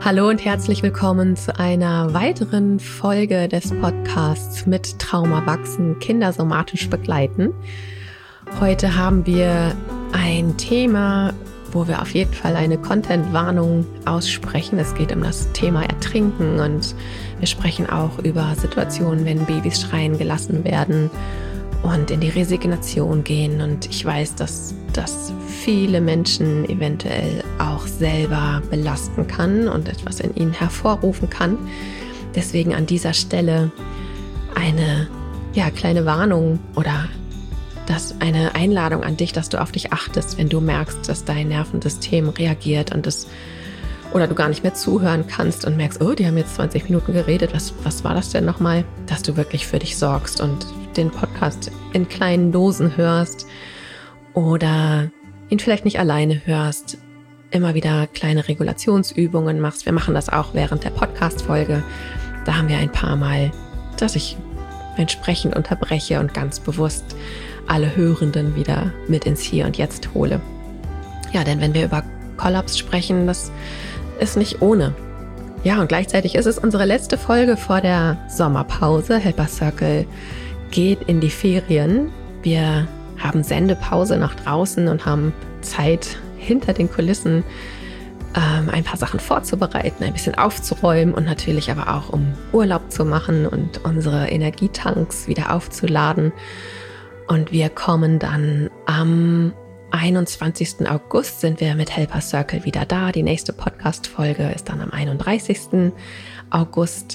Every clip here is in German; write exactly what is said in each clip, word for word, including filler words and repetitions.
Hallo und herzlich willkommen zu einer weiteren Folge des Podcasts mit Trauma wachsen, Kinder somatisch begleiten. Heute haben wir ein Thema, wo wir auf jeden Fall eine Content-Warnung aussprechen. Es geht um das Thema Ertrinken und wir sprechen auch über Situationen, wenn Babys schreien gelassen werden und in die Resignation gehen. Und ich weiß, dass das viele Menschen eventuell auch selber belasten kann und etwas in ihnen hervorrufen kann. Deswegen an dieser Stelle eine ja, kleine Warnung oder das eine Einladung an dich, dass du auf dich achtest, wenn du merkst, dass dein Nervensystem reagiert und das oder du gar nicht mehr zuhören kannst und merkst, oh, die haben jetzt zwanzig Minuten geredet, was, was war das denn nochmal? Dass du wirklich für dich sorgst und den Podcast in kleinen Dosen hörst oder ihn vielleicht nicht alleine hörst, immer wieder kleine Regulationsübungen machst. Wir machen das auch während der Podcast-Folge. Da haben wir ein paar Mal, dass ich entsprechend unterbreche und ganz bewusst alle Hörenden wieder mit ins Hier und Jetzt hole. Ja, denn wenn wir über Kollaps sprechen, das ist nicht ohne. Ja, und gleichzeitig ist es unsere letzte Folge vor der Sommerpause. Helper Circle geht in die Ferien. Wir haben Sendepause nach draußen und haben Zeit hinter den Kulissen ähm, ein paar Sachen vorzubereiten, ein bisschen aufzuräumen und natürlich aber auch um Urlaub zu machen und unsere Energietanks wieder aufzuladen. Und wir kommen dann am einundzwanzigsten August sind wir mit Helper Circle wieder da. Die nächste Podcast-Folge ist dann am einunddreißigsten August.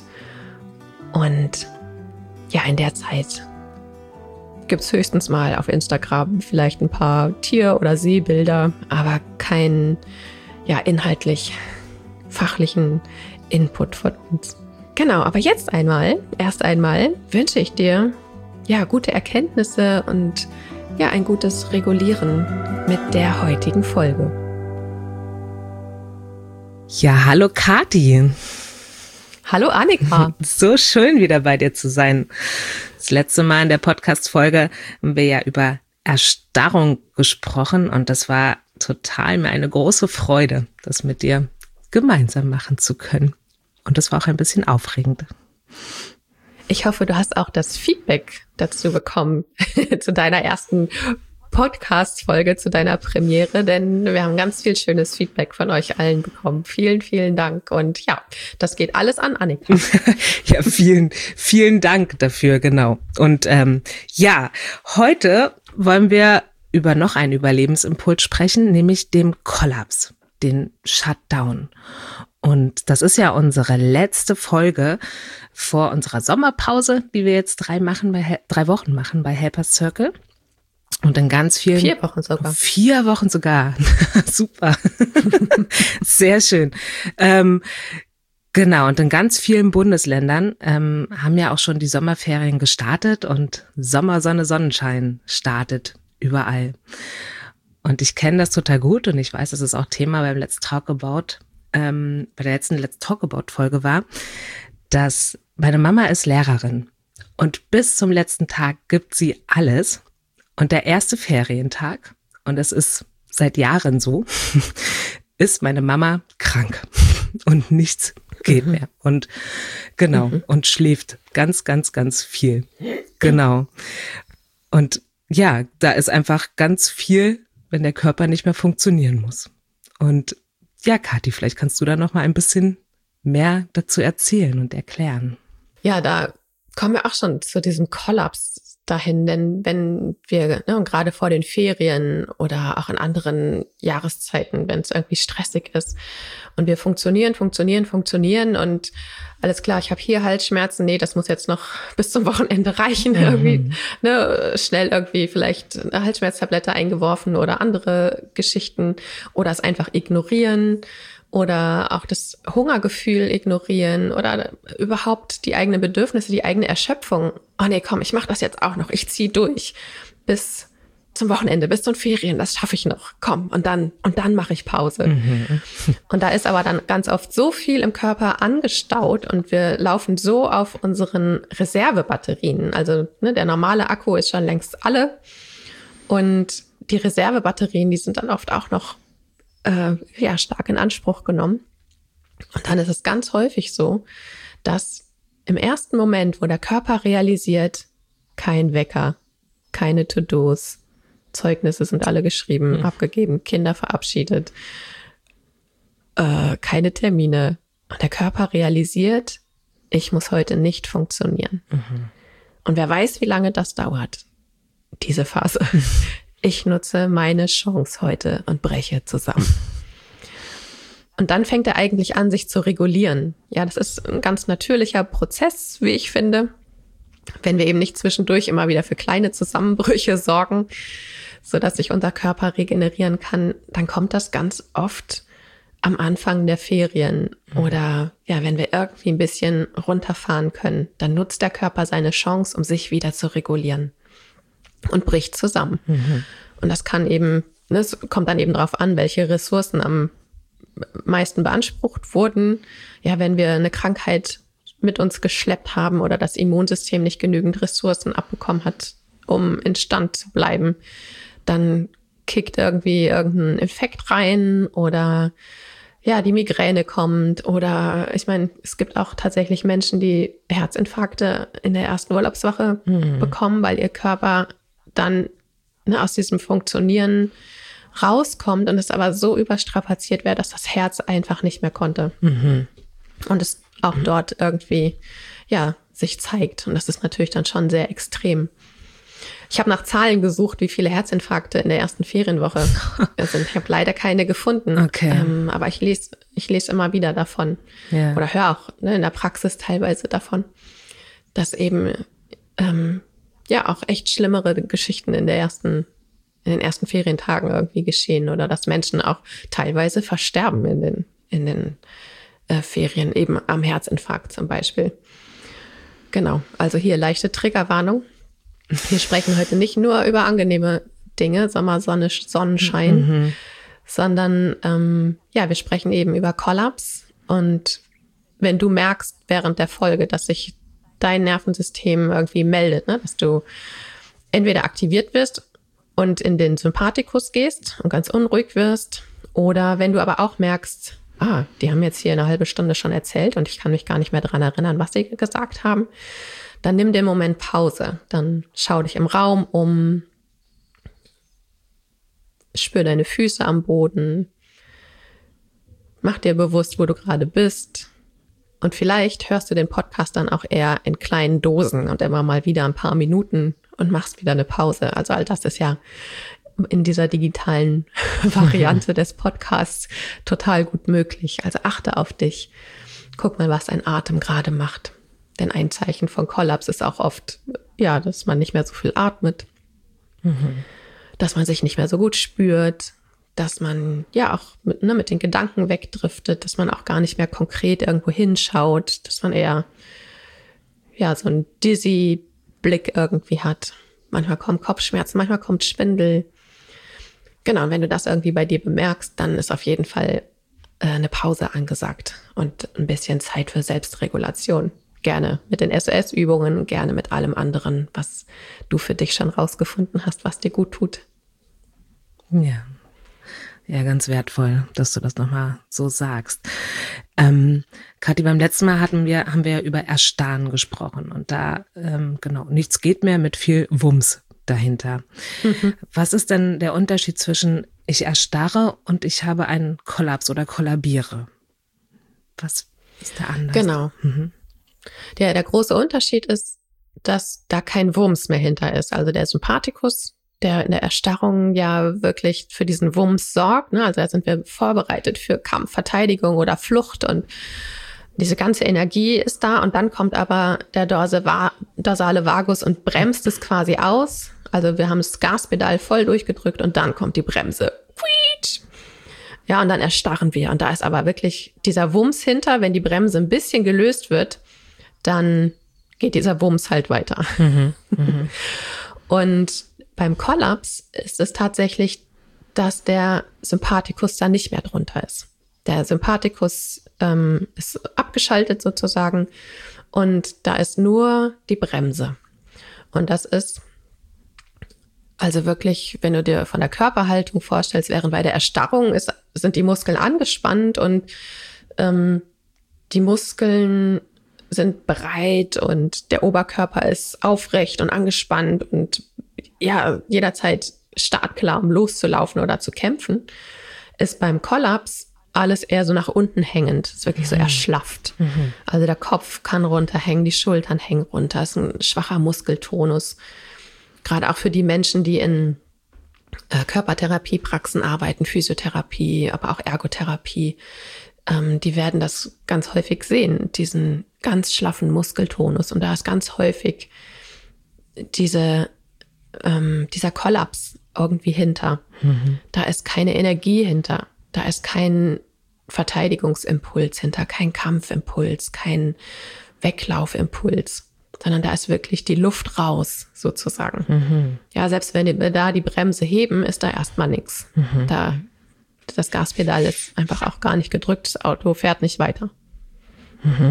Und ja, in der Zeit gibt es höchstens mal auf Instagram vielleicht ein paar Tier- oder Seebilder, aber keinen ja, inhaltlich fachlichen Input von uns. Genau, aber jetzt einmal, erst einmal wünsche ich dir ja gute Erkenntnisse und ja ein gutes Regulieren mit der heutigen Folge. Ja, hallo Kathi. Hallo Annika. So schön wieder bei dir zu sein. Das letzte Mal in der Podcast-Folge haben wir ja über Erstarrung gesprochen und das war total mir eine große Freude, das mit dir gemeinsam machen zu können. Und das war auch ein bisschen aufregend. Ich hoffe, du hast auch das Feedback dazu bekommen zu deiner ersten Podcast-Folge, zu deiner Premiere, denn wir haben ganz viel schönes Feedback von euch allen bekommen. Vielen, vielen Dank. Und ja, das geht alles an Annika. Ja, vielen, vielen Dank dafür, genau. Und ähm, ja, heute wollen wir über noch einen Überlebensimpuls sprechen, nämlich dem Kollaps, den Shutdown. Und das ist ja unsere letzte Folge vor unserer Sommerpause, die wir jetzt drei machen bei drei Wochen machen bei Helper Circle. Und in ganz vielen vier Wochen sogar. Vier Wochen sogar. Super. Sehr schön. Ähm, genau. Und in ganz vielen Bundesländern ähm, haben ja auch schon die Sommerferien gestartet und Sommer, Sonne, Sonnenschein startet überall. Und ich kenne das total gut und ich weiß, dass es auch Thema beim Let's Talk About Ähm, bei der letzten Let's Talk About Folge war, dass meine Mama ist Lehrerin und bis zum letzten Tag gibt sie alles und der erste Ferientag, und es ist seit Jahren so, ist meine Mama krank und nichts geht Mhm. mehr und genau, Mhm. und schläft ganz, ganz, ganz viel. Genau. Und ja, da ist einfach ganz viel, wenn der Körper nicht mehr funktionieren muss. Und ja, Kathi, vielleicht kannst du da noch mal ein bisschen mehr dazu erzählen und erklären. Ja, da kommen wir auch schon zu diesem Kollaps dahin, denn wenn wir, ne, und gerade vor den Ferien oder auch in anderen Jahreszeiten, wenn es irgendwie stressig ist und wir funktionieren, funktionieren, funktionieren und alles klar, ich habe hier Halsschmerzen, nee, das muss jetzt noch bis zum Wochenende reichen, mhm. irgendwie, ne, schnell irgendwie vielleicht eine Halsschmerztablette eingeworfen oder andere Geschichten oder es einfach ignorieren oder auch das Hungergefühl ignorieren oder überhaupt die eigenen Bedürfnisse, die eigene Erschöpfung. Oh nee, komm, ich mache das jetzt auch noch, ich ziehe durch bis zum Wochenende, bis zu den Ferien, das schaffe ich noch, komm, und dann und dann mache ich Pause. Mhm. Und da ist aber dann ganz oft so viel im Körper angestaut und wir laufen so auf unseren Reservebatterien. Also ne, der normale Akku ist schon längst alle und die Reservebatterien, die sind dann oft auch noch äh, ja, stark in Anspruch genommen. Und dann ist es ganz häufig so, dass im ersten Moment, wo der Körper realisiert, kein Wecker, keine To-Dos, Zeugnisse sind alle geschrieben, mhm. abgegeben, Kinder verabschiedet, äh, keine Termine. Und der Körper realisiert, ich muss heute nicht funktionieren. Mhm. Und wer weiß, wie lange das dauert, diese Phase. Ich nutze meine Chance heute und breche zusammen. Und dann fängt er eigentlich an, sich zu regulieren. Ja, das ist ein ganz natürlicher Prozess, wie ich finde. Wenn wir eben nicht zwischendurch immer wieder für kleine Zusammenbrüche sorgen, sodass sich unser Körper regenerieren kann, dann kommt das ganz oft am Anfang der Ferien. Oder ja, wenn wir irgendwie ein bisschen runterfahren können, dann nutzt der Körper seine Chance, um sich wieder zu regulieren und bricht zusammen. Mhm. Und das kann eben, es kommt dann eben darauf an, welche Ressourcen am meisten beansprucht wurden. Ja, wenn wir eine Krankheit mit uns geschleppt haben oder das Immunsystem nicht genügend Ressourcen abbekommen hat, um instand zu bleiben, dann kickt irgendwie irgendein Infekt rein oder ja, die Migräne kommt oder ich meine, es gibt auch tatsächlich Menschen, die Herzinfarkte in der ersten Urlaubswoche mhm. bekommen, weil ihr Körper dann ne, aus diesem Funktionieren rauskommt und es aber so überstrapaziert wäre, dass das Herz einfach nicht mehr konnte. Mhm. Und es auch mhm. dort irgendwie, ja, sich zeigt. Und das ist natürlich dann schon sehr extrem. Ich habe nach Zahlen gesucht, wie viele Herzinfarkte in der ersten Ferienwoche sind. Ich habe leider keine gefunden. Okay. Ähm, aber ich lese ich lese immer wieder davon. Ja. Oder höre auch ne, in der Praxis teilweise davon, dass eben ähm, ja auch echt schlimmere Geschichten in der ersten in den ersten Ferientagen irgendwie geschehen oder dass Menschen auch teilweise versterben in den, in den äh, Ferien, eben am Herzinfarkt zum Beispiel. Genau, also hier leichte Triggerwarnung. Wir sprechen heute nicht nur über angenehme Dinge, Sommer, Sonne, Sonnenschein, mhm. sondern ähm, ja, wir sprechen eben über Kollaps. Und wenn du merkst während der Folge, dass sich dein Nervensystem irgendwie meldet, ne, dass du entweder aktiviert wirst und in den Sympathikus gehst und ganz unruhig wirst. Oder wenn du aber auch merkst, ah, die haben jetzt hier eine halbe Stunde schon erzählt und ich kann mich gar nicht mehr daran erinnern, was sie gesagt haben, dann nimm den Moment Pause. Dann schau dich im Raum um, spür deine Füße am Boden, mach dir bewusst, wo du gerade bist. Und vielleicht hörst du den Podcast dann auch eher in kleinen Dosen und immer mal wieder ein paar Minuten und machst wieder eine Pause. Also all das ist ja in dieser digitalen Variante des Podcasts total gut möglich. Also achte auf dich. Guck mal, was dein Atem gerade macht. Denn ein Zeichen von Kollaps ist auch oft, ja, dass man nicht mehr so viel atmet, mhm. dass man sich nicht mehr so gut spürt, dass man ja auch mit, ne, mit den Gedanken wegdriftet, dass man auch gar nicht mehr konkret irgendwo hinschaut, dass man eher ja so einen dizzy Blick irgendwie hat. Manchmal kommen Kopfschmerzen, manchmal kommt Schwindel. Genau, und wenn du das irgendwie bei dir bemerkst, dann ist auf jeden Fall äh, eine Pause angesagt und ein bisschen Zeit für Selbstregulation. Gerne mit den S O S-Übungen, gerne mit allem anderen, was du für dich schon rausgefunden hast, was dir gut tut. Ja, ja, ganz wertvoll, dass du das nochmal so sagst. Ähm, Kathi, beim letzten Mal hatten wir, haben wir über Erstarren gesprochen und da, ähm, genau, nichts geht mehr mit viel Wumms dahinter. Mhm. Was ist denn der Unterschied zwischen ich erstarre und ich habe einen Kollaps oder kollabiere? Was ist da anders? Genau. Mhm. Der, der große Unterschied ist, dass da kein Wumms mehr hinter ist. Also der Sympathikus, der in der Erstarrung ja wirklich für diesen Wumms sorgt, ne? Also da sind wir vorbereitet für Kampf, Verteidigung oder Flucht und diese ganze Energie ist da und dann kommt aber der dorsale Vagus und bremst es quasi aus. Also wir haben das Gaspedal voll durchgedrückt und dann kommt die Bremse. Ja, und dann erstarren wir. Und da ist aber wirklich dieser Wumms hinter, wenn die Bremse ein bisschen gelöst wird, dann geht dieser Wumms halt weiter. Mhm, mh. Und beim Kollaps ist es tatsächlich, dass der Sympathikus da nicht mehr drunter ist. Der Sympathikus ähm, ist abgeschaltet sozusagen und da ist nur die Bremse. Und das ist also wirklich, wenn du dir von der Körperhaltung vorstellst, während bei der Erstarrung ist, sind die Muskeln angespannt und ähm, die Muskeln sind breit und der Oberkörper ist aufrecht und angespannt und ja, jederzeit startklar, um loszulaufen oder zu kämpfen, ist beim Kollaps alles eher so nach unten hängend. Ist wirklich so erschlafft. Mhm. Also der Kopf kann runterhängen, die Schultern hängen runter. Ist ein schwacher Muskeltonus. Gerade auch für die Menschen, die in äh, Körpertherapiepraxen arbeiten, Physiotherapie, aber auch Ergotherapie, ähm, die werden das ganz häufig sehen, diesen ganz schlaffen Muskeltonus. Und da ist ganz häufig diese, ähm, dieser Kollaps irgendwie hinter. Mhm. Da ist keine Energie hinter. Da ist kein Verteidigungsimpuls hinter, kein Kampfimpuls, kein Weglaufimpuls, sondern da ist wirklich die Luft raus, sozusagen. Mhm. Ja, selbst wenn wir da die Bremse heben, ist da erstmal nichts. Mhm. Da, das Gaspedal ist einfach auch gar nicht gedrückt, das Auto fährt nicht weiter. Mhm.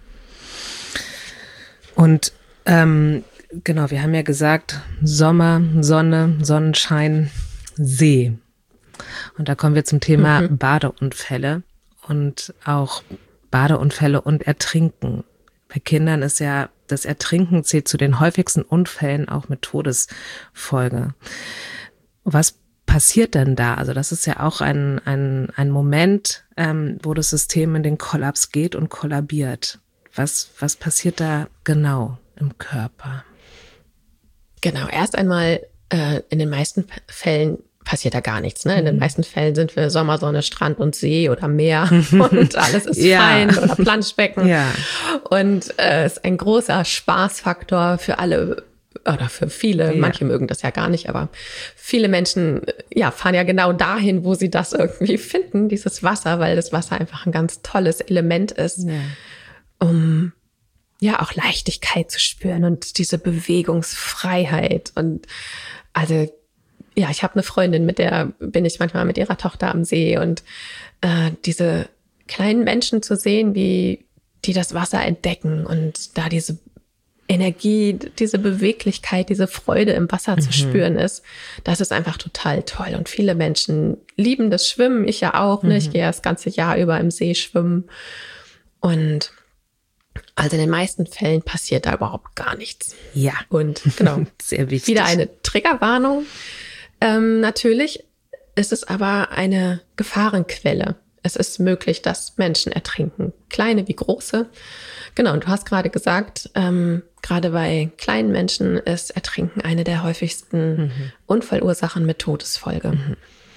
Und ähm, genau, wir haben ja gesagt, Sommer, Sonne, Sonnenschein, See. Und da kommen wir zum Thema mhm. Badeunfälle und auch Badeunfälle und Ertrinken. Bei Kindern ist ja das Ertrinken zählt zu den häufigsten Unfällen, auch mit Todesfolge. Was passiert denn da? Also das ist ja auch ein, ein, ein Moment, ähm, wo das System in den Kollaps geht und kollabiert. Was, was passiert da genau im Körper? Genau, erst einmal äh, in den meisten Fällen passiert da gar nichts. Ne? In den meisten Fällen sind wir Sommersonne, Strand und See oder Meer und alles ist ja. fein oder Planschbecken. Ja. Und es äh, ist ein großer Spaßfaktor für alle oder für viele. Ja. Manche mögen das ja gar nicht, aber viele Menschen ja, fahren ja genau dahin, wo sie das irgendwie finden, dieses Wasser, weil das Wasser einfach ein ganz tolles Element ist, ja. um ja auch Leichtigkeit zu spüren und diese Bewegungsfreiheit. Und also ja, ich habe eine Freundin, mit der bin ich manchmal mit ihrer Tochter am See und äh, diese kleinen Menschen zu sehen, wie die das Wasser entdecken und da diese Energie, diese Beweglichkeit, diese Freude im Wasser mhm. zu spüren ist, das ist einfach total toll. Und viele Menschen lieben das Schwimmen, ich ja auch, ne? Mhm. Ich gehe ja das ganze Jahr über im See schwimmen und also in den meisten Fällen passiert da überhaupt gar nichts. Ja. Und genau, sehr wichtig. Wieder eine Triggerwarnung. Ähm, natürlich ist es aber eine Gefahrenquelle. Es ist möglich, dass Menschen ertrinken, kleine wie große. Genau, und du hast gerade gesagt, ähm, gerade bei kleinen Menschen ist Ertrinken eine der häufigsten mhm. Unfallursachen mit Todesfolge. Mhm.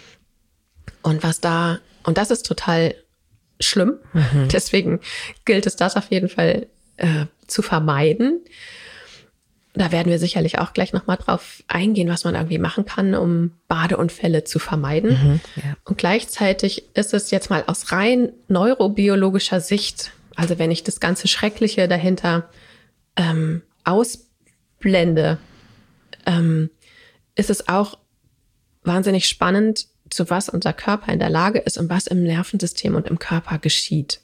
Und was da, und das ist total schlimm, mhm. deswegen gilt es, das auf jeden Fall äh, zu vermeiden. Da werden wir sicherlich auch gleich nochmal drauf eingehen, was man irgendwie machen kann, um Badeunfälle zu vermeiden. Mhm, ja. Und gleichzeitig ist es jetzt mal aus rein neurobiologischer Sicht, also wenn ich das ganze Schreckliche dahinter ähm, ausblende, ähm, ist es auch wahnsinnig spannend, zu was unser Körper in der Lage ist und was im Nervensystem und im Körper geschieht.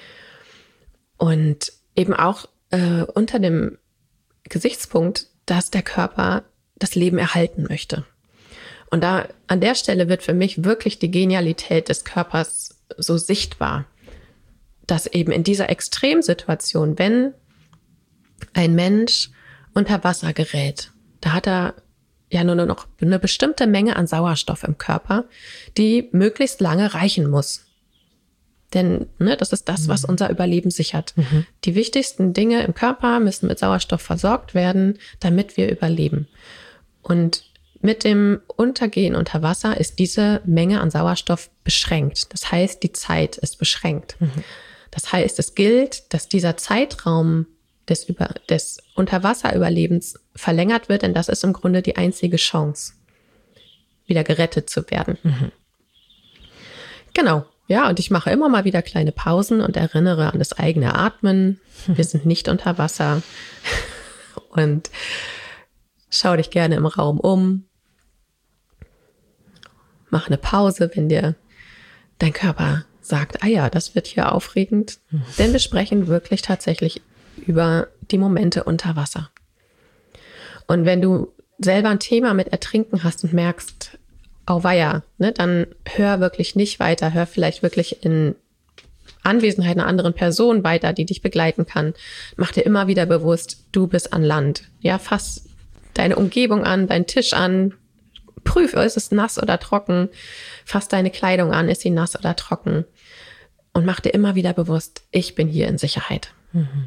Und eben auch äh, unter dem Gesichtspunkt, dass der Körper das Leben erhalten möchte. Und da an der Stelle wird für mich wirklich die Genialität des Körpers so sichtbar, dass eben in dieser Extremsituation, wenn ein Mensch unter Wasser gerät, da hat er ja nur noch eine bestimmte Menge an Sauerstoff im Körper, die möglichst lange reichen muss. Denn ne, das ist das, was unser Überleben sichert. Mhm. Die wichtigsten Dinge im Körper müssen mit Sauerstoff versorgt werden, damit wir überleben. Und mit dem Untergehen unter Wasser ist diese Menge an Sauerstoff beschränkt. Das heißt, die Zeit ist beschränkt. Mhm. Das heißt, es gilt, dass dieser Zeitraum des, Über- des Unterwasserüberlebens verlängert wird, denn das ist im Grunde die einzige Chance, wieder gerettet zu werden. Mhm. Genau. Ja, und ich mache immer mal wieder kleine Pausen und erinnere an das eigene Atmen. Wir sind nicht unter Wasser. Und schau dich gerne im Raum um. Mach eine Pause, wenn dir dein Körper sagt, ah ja, das wird hier aufregend. Denn wir sprechen wirklich tatsächlich über die Momente unter Wasser. Und wenn du selber ein Thema mit Ertrinken hast und merkst, auweia, ne, dann hör wirklich nicht weiter, hör vielleicht wirklich in Anwesenheit einer anderen Person weiter, die dich begleiten kann. Mach dir immer wieder bewusst, du bist an Land. Ja, fass deine Umgebung an, deinen Tisch an. Prüf, ist es nass oder trocken. Fass deine Kleidung an, ist sie nass oder trocken. Und mach dir immer wieder bewusst, ich bin hier in Sicherheit. Mhm.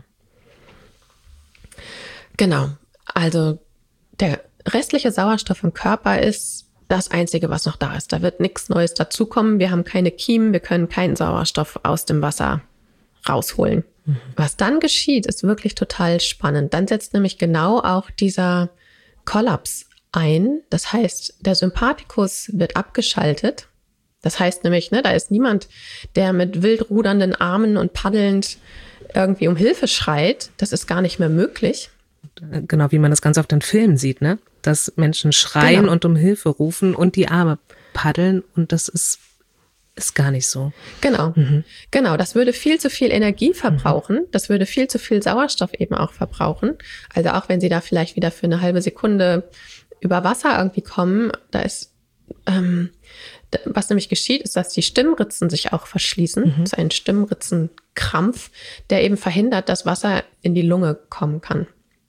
Genau. Also der restliche Sauerstoff im Körper ist das Einzige, was noch da ist. Da wird nichts Neues dazukommen. Wir haben keine Kiemen, wir können keinen Sauerstoff aus dem Wasser rausholen. Mhm. Was dann geschieht, ist wirklich total spannend. Dann setzt nämlich genau auch dieser Kollaps ein. Das heißt, der Sympathikus wird abgeschaltet. Das heißt nämlich, ne, da ist niemand, der mit wild rudernden Armen und paddelnd irgendwie um Hilfe schreit. Das ist gar nicht mehr möglich. Genau, wie man das ganz oft in Filmen sieht, ne? Dass Menschen schreien genau. und um Hilfe rufen und die Arme paddeln und das ist, ist gar nicht so. Genau, mhm. genau. Das würde viel zu viel Energie verbrauchen. Mhm. Das würde viel zu viel Sauerstoff eben auch verbrauchen. Also auch wenn sie da vielleicht wieder für eine halbe Sekunde über Wasser irgendwie kommen, da ist, ähm, was nämlich geschieht, ist, dass die Stimmritzen sich auch verschließen. Mhm. Das ist ein Stimmritzenkrampf, der eben verhindert, dass Wasser in die Lunge kommen kann.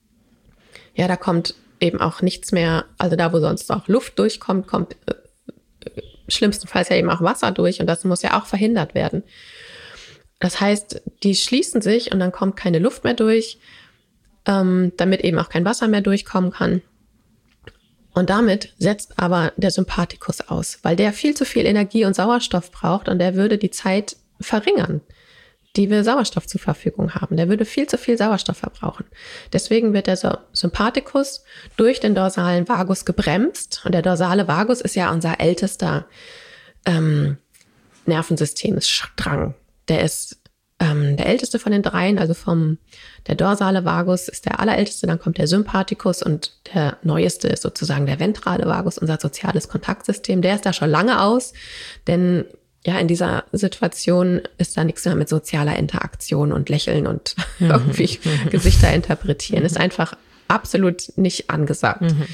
Ja, da kommt eben auch nichts mehr, also da, wo sonst auch Luft durchkommt, kommt äh, schlimmstenfalls ja eben auch Wasser durch und das muss ja auch verhindert werden. Das heißt, die schließen sich und dann kommt keine Luft mehr durch, ähm, damit eben auch kein Wasser mehr durchkommen kann. Und damit setzt aber der Sympathikus aus, weil der viel zu viel Energie und Sauerstoff braucht und der würde die Zeit verringern, die wir Sauerstoff zur Verfügung haben. Der würde viel zu viel Sauerstoff verbrauchen. Deswegen wird der Sympathikus durch den dorsalen Vagus gebremst. Und der dorsale Vagus ist ja unser ältester ähm, Nervensystemstrang. Der ist ähm, der älteste von den dreien, also vom der dorsale Vagus ist der allerälteste, dann kommt der Sympathikus und der neueste ist sozusagen der ventrale Vagus, unser soziales Kontaktsystem. Der ist da schon lange aus, denn ja, in dieser Situation ist da nichts mehr mit sozialer Interaktion und Lächeln und mhm. irgendwie mhm. Gesichter interpretieren. Mhm. Ist einfach absolut nicht angesagt. Mhm.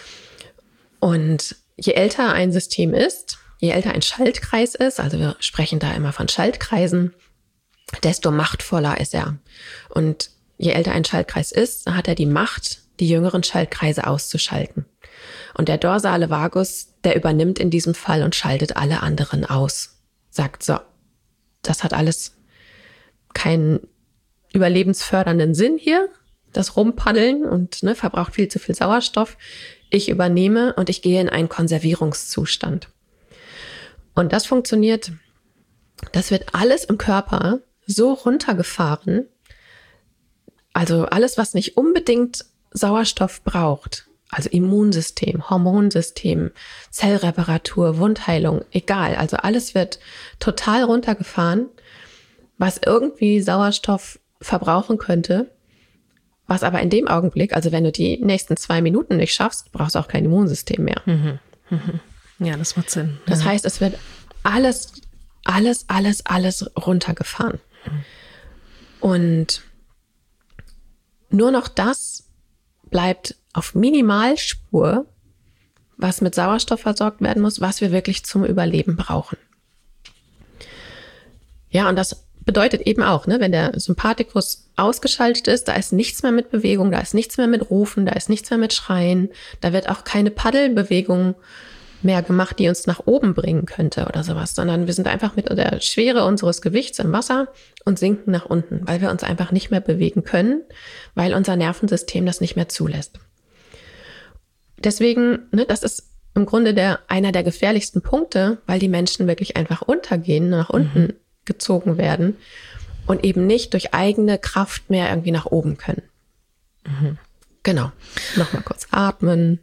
Und je älter ein System ist, je älter ein Schaltkreis ist, also wir sprechen da immer von Schaltkreisen, desto machtvoller ist er. Und je älter ein Schaltkreis ist, hat er die Macht, die jüngeren Schaltkreise auszuschalten. Und der dorsale Vagus, der übernimmt in diesem Fall und schaltet alle anderen aus. Sagt so, das hat alles keinen überlebensfördernden Sinn hier, das Rumpaddeln und ne, verbraucht viel zu viel Sauerstoff. Ich übernehme und ich gehe in einen Konservierungszustand. Und das funktioniert, das wird alles im Körper so runtergefahren, also alles, was nicht unbedingt Sauerstoff braucht, also Immunsystem, Hormonsystem, Zellreparatur, Wundheilung, egal. Also alles wird total runtergefahren, was irgendwie Sauerstoff verbrauchen könnte, was aber in dem Augenblick, also wenn du die nächsten zwei Minuten nicht schaffst, brauchst du auch kein Immunsystem mehr. Mhm. Mhm. Ja, das macht Sinn. Das ja. heißt, es wird alles, alles, alles, alles runtergefahren. Mhm. Und nur noch das bleibt auf Minimalspur, was mit Sauerstoff versorgt werden muss, was wir wirklich zum Überleben brauchen. Ja, und das bedeutet eben auch, ne, wenn der Sympathikus ausgeschaltet ist, da ist nichts mehr mit Bewegung, da ist nichts mehr mit Rufen, da ist nichts mehr mit Schreien, da wird auch keine Paddelbewegung mehr gemacht, die uns nach oben bringen könnte oder sowas, sondern wir sind einfach mit der Schwere unseres Gewichts im Wasser und sinken nach unten, weil wir uns einfach nicht mehr bewegen können, weil unser Nervensystem das nicht mehr zulässt. Deswegen, ne, das ist im Grunde der, einer der gefährlichsten Punkte, weil die Menschen wirklich einfach untergehen, nach unten mhm. gezogen werden und eben nicht durch eigene Kraft mehr irgendwie nach oben können. Mhm. Genau. Nochmal kurz atmen.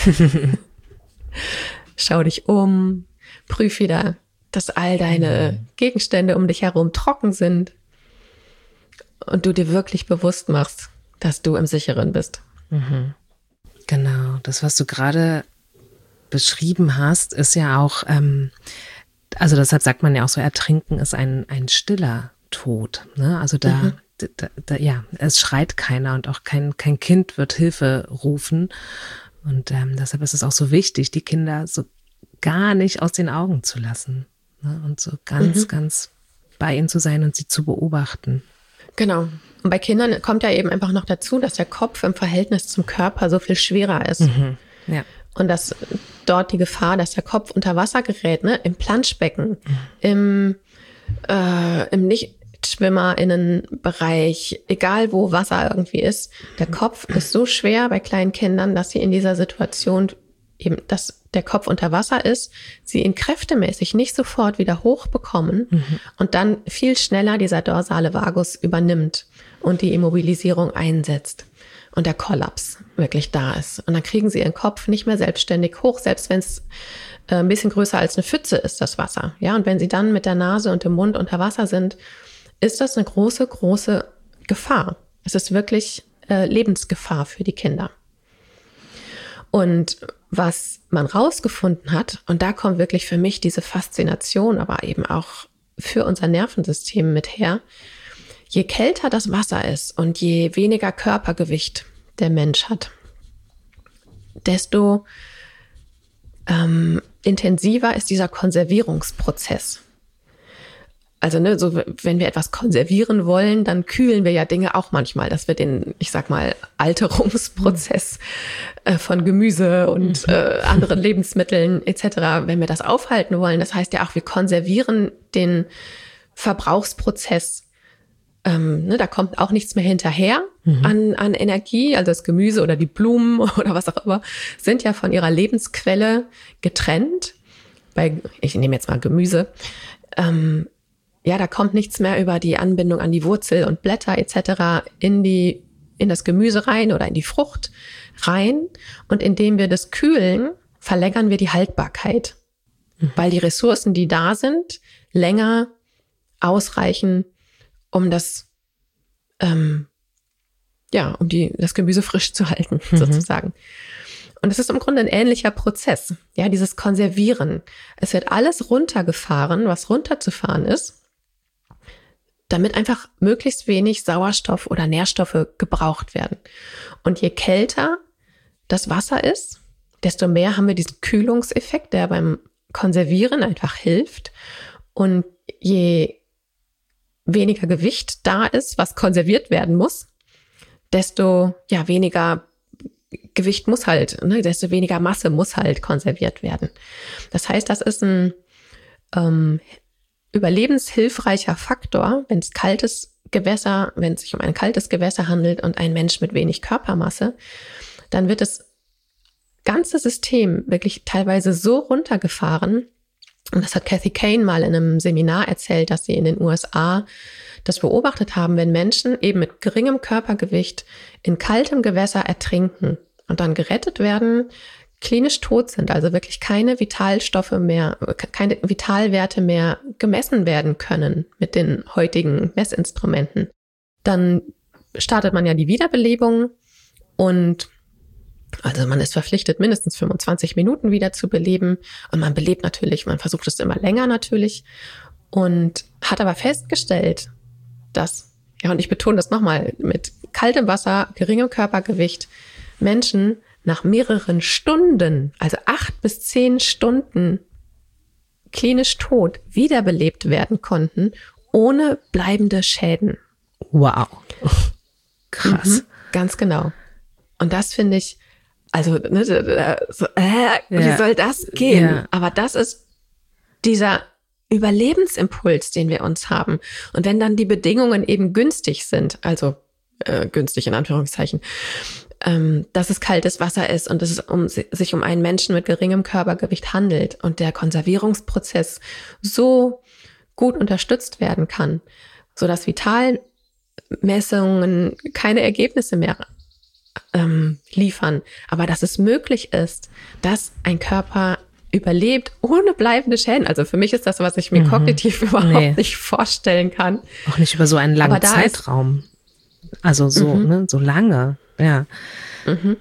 Schau dich um. Prüf wieder, dass all deine mhm. Gegenstände um dich herum trocken sind und du dir wirklich bewusst machst, dass du im Sicheren bist. Mhm. Genau, das, was du gerade beschrieben hast, ist ja auch, ähm, also deshalb sagt man ja auch so, Ertrinken ist ein, ein stiller Tod. Ne? Also da, mhm. da, da, ja, es schreit keiner und auch kein, kein Kind wird Hilfe rufen. Und ähm, deshalb ist es auch so wichtig, die Kinder so gar nicht aus den Augen zu lassen. Ne? Und so ganz, mhm. ganz bei ihnen zu sein und sie zu beobachten. Genau. Und bei Kindern kommt ja eben einfach noch dazu, dass der Kopf im Verhältnis zum Körper so viel schwerer ist. Mhm. Ja. Und dass dort die Gefahr, dass der Kopf unter Wasser gerät, ne, im Planschbecken, mhm. im, äh, im Nichtschwimmerinnenbereich, egal wo Wasser irgendwie ist, der Kopf ist so schwer bei kleinen Kindern, dass sie in dieser Situation eben, dass der Kopf unter Wasser ist, sie ihn kräftemäßig nicht sofort wieder hochbekommen mhm. und dann viel schneller dieser dorsale Vagus übernimmt und die Immobilisierung einsetzt und der Kollaps wirklich da ist. Und dann kriegen sie ihren Kopf nicht mehr selbstständig hoch, selbst wenn es äh, ein bisschen größer als eine Pfütze ist, das Wasser. Ja, und wenn sie dann mit der Nase und dem Mund unter Wasser sind, ist das eine große, große Gefahr. Es ist wirklich äh, Lebensgefahr für die Kinder. Und was man rausgefunden hat, und da kommt wirklich für mich diese Faszination, aber eben auch für unser Nervensystem mit her, je kälter das Wasser ist und je weniger Körpergewicht der Mensch hat, desto ähm, intensiver ist dieser Konservierungsprozess. Also ne, so wenn wir etwas konservieren wollen, dann kühlen wir ja Dinge auch manchmal, dass wir den, ich sag mal, Alterungsprozess äh, von Gemüse und äh, anderen Lebensmitteln et cetera, wenn wir das aufhalten wollen, das heißt ja auch, wir konservieren den Verbrauchsprozess. Ähm, ne, da kommt auch nichts mehr hinterher mhm. an, an Energie, also das Gemüse oder die Blumen oder was auch immer, sind ja von ihrer Lebensquelle getrennt. Bei, ich nehme jetzt mal Gemüse, ähm, ja, da kommt nichts mehr über die Anbindung an die Wurzel und Blätter et cetera in die in das Gemüse rein oder in die Frucht rein. Und indem wir das kühlen, verlängern wir die Haltbarkeit, mhm. weil die Ressourcen, die da sind, länger ausreichen, um das ähm, ja, um die das Gemüse frisch zu halten, mhm. sozusagen. Und es ist im Grunde ein ähnlicher Prozess, ja, dieses Konservieren. Es wird alles runtergefahren, was runterzufahren ist, damit einfach möglichst wenig Sauerstoff oder Nährstoffe gebraucht werden. Und je kälter das Wasser ist, desto mehr haben wir diesen Kühlungseffekt, der beim Konservieren einfach hilft. Und je weniger Gewicht da ist, was konserviert werden muss, desto ja, weniger Gewicht muss halt, ne, desto weniger Masse muss halt konserviert werden. Das heißt, das ist ein ähm, überlebenshilfreicher Faktor, wenn es kaltes Gewässer, wenn es sich um ein kaltes Gewässer handelt und ein Mensch mit wenig Körpermasse, dann wird das ganze System wirklich teilweise so runtergefahren. Und das hat Kathy Kane mal in einem Seminar erzählt, dass sie in den U S A das beobachtet haben, wenn Menschen eben mit geringem Körpergewicht in kaltem Gewässer ertrinken und dann gerettet werden, klinisch tot sind, also wirklich keine Vitalstoffe mehr, keine Vitalwerte mehr gemessen werden können mit den heutigen Messinstrumenten. Dann startet man ja die Wiederbelebung und also man ist verpflichtet, mindestens fünfundzwanzig Minuten wieder zu beleben. Und man belebt natürlich, man versucht es immer länger natürlich. Und hat aber festgestellt, dass, ja, und ich betone das nochmal, mit kaltem Wasser, geringem Körpergewicht, Menschen nach mehreren Stunden, also acht bis zehn Stunden klinisch tot wiederbelebt werden konnten, ohne bleibende Schäden. Wow. Krass. Mhm, ganz genau. Und das finde ich, also, ne, so, äh, wie ja. soll das gehen? Ja. Aber das ist dieser Überlebensimpuls, den wir uns haben. Und wenn dann die Bedingungen eben günstig sind, also äh, günstig in Anführungszeichen, ähm, dass es kaltes Wasser ist und dass es um, sich um einen Menschen mit geringem Körpergewicht handelt und der Konservierungsprozess so gut unterstützt werden kann, sodass Vitalmessungen keine Ergebnisse mehr ähm, liefern, aber dass es möglich ist, dass ein Körper überlebt ohne bleibende Schäden. Also für mich ist das, was ich mir mhm. kognitiv überhaupt nee. nicht vorstellen kann. Auch nicht über so einen langen Zeitraum. Also so, mhm. ne, so lange, ja. Mhm.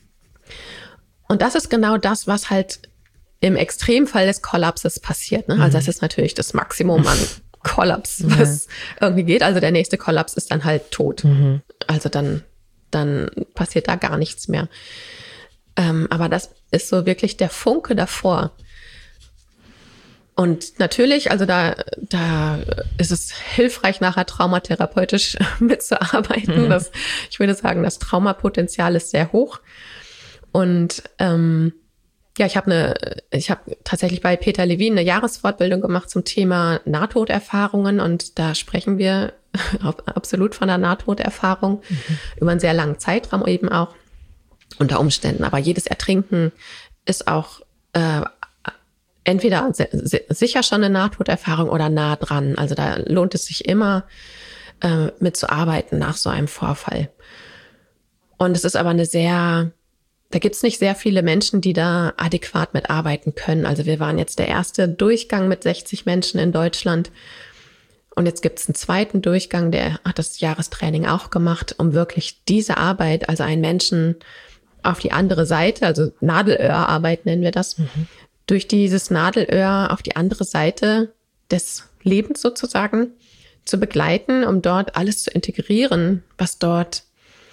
Und das ist genau das, was halt im Extremfall des Kollapses passiert. Ne? Mhm. Also das ist natürlich das Maximum an Kollaps, was ja. irgendwie geht. Also der nächste Kollaps ist dann halt tot. Mhm. Also dann, dann passiert da gar nichts mehr. Ähm, aber das ist so wirklich der Funke davor. Und natürlich, also da, da ist es hilfreich, nachher traumatherapeutisch mitzuarbeiten. Mhm. Das, ich würde sagen, das Traumapotenzial ist sehr hoch. Und ähm, ja, ich habe eine, ich habe tatsächlich bei Peter Levin eine Jahresfortbildung gemacht zum Thema Nahtoderfahrungen. Und da sprechen wir absolut von der Nahtoderfahrung mhm. über einen sehr langen Zeitraum eben auch unter Umständen. Aber jedes Ertrinken ist auch äh, entweder sicher schon eine Nahtoderfahrung oder nah dran. Also da lohnt es sich immer, äh, mitzuarbeiten nach so einem Vorfall. Und es ist aber eine sehr, da gibt es nicht sehr viele Menschen, die da adäquat mitarbeiten können. Also wir waren jetzt der erste Durchgang mit sechzig Menschen in Deutschland. Und jetzt gibt es einen zweiten Durchgang, der hat das Jahrestraining auch gemacht, um wirklich diese Arbeit, also einen Menschen auf die andere Seite, also Nadelöhrarbeit nennen wir das, mhm. durch dieses Nadelöhr auf die andere Seite des Lebens sozusagen zu begleiten, um dort alles zu integrieren, was dort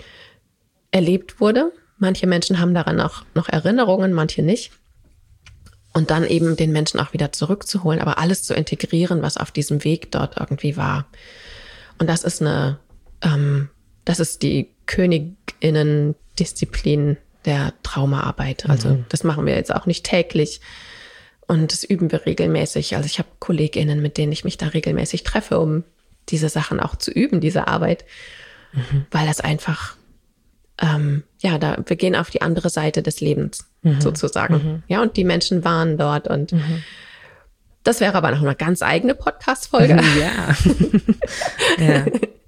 erlebt wurde. Manche Menschen haben daran auch noch Erinnerungen, manche nicht. Und dann eben den Menschen auch wieder zurückzuholen, aber alles zu integrieren, was auf diesem Weg dort irgendwie war. Und das ist eine, ähm, das ist die Königinnen-Disziplin der Traumaarbeit. Also mhm. das machen wir jetzt auch nicht täglich und das üben wir regelmäßig. Also ich habe KollegInnen, mit denen ich mich da regelmäßig treffe, um diese Sachen auch zu üben, diese Arbeit, mhm. weil das einfach Ähm, ja, da, wir gehen auf die andere Seite des Lebens mhm. sozusagen. Mhm. Ja, und die Menschen waren dort und mhm. das wäre aber noch eine ganz eigene Podcast-Folge. Ja. ja.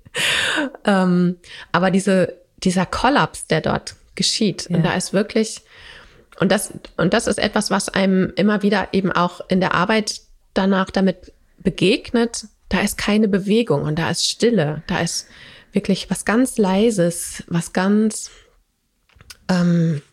ähm, aber diese, dieser Kollaps, der dort geschieht, ja. und da ist wirklich, und das, und das ist etwas, was einem immer wieder eben auch in der Arbeit danach damit begegnet, da ist keine Bewegung und da ist Stille, da ist wirklich was ganz Leises, was ganz, ähm,